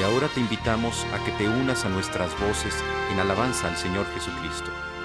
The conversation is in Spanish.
Y ahora te invitamos a que te unas a nuestras voces en alabanza al Señor Jesucristo.